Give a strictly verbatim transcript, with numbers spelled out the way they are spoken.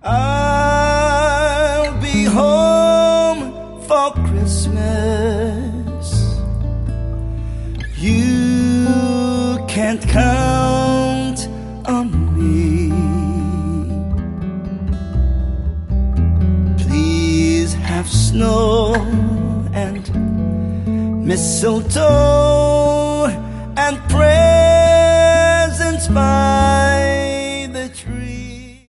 I'll be home for Christmas. You can't count on me. Please have snow and mistletoe and presents by